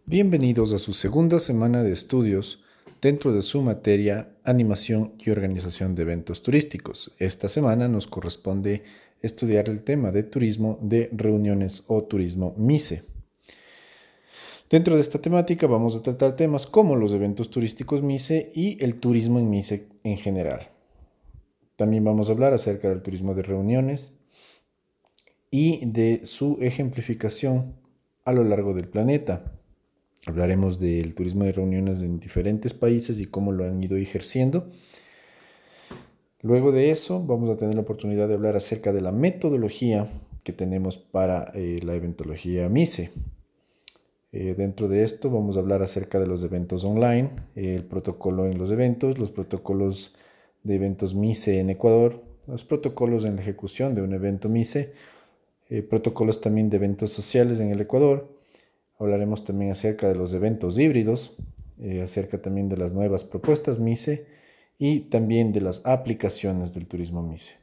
Bienvenidos a su segunda semana de estudios dentro de su materia Animación y Organización de Eventos Turísticos. Esta semana nos corresponde estudiar el tema de turismo de reuniones o turismo MICE. Dentro de esta temática vamos a tratar temas como los eventos turísticos MICE y el turismo en MICE en general. También vamos a hablar acerca del turismo de reuniones y de su ejemplificación a lo largo del planeta. Hablaremos del turismo de reuniones en diferentes países y cómo lo han ido ejerciendo. Luego de eso, vamos a tener la oportunidad de hablar acerca de la metodología que tenemos para la eventología MICE. Dentro de esto vamos a hablar acerca de los eventos online, el protocolo en los eventos, los protocolos de eventos MICE en Ecuador, los protocolos en la ejecución de un evento MICE, protocolos también de eventos sociales en el Ecuador. Hablaremos también acerca de los eventos híbridos, acerca también de las nuevas propuestas MICE y también de las aplicaciones del turismo MICE.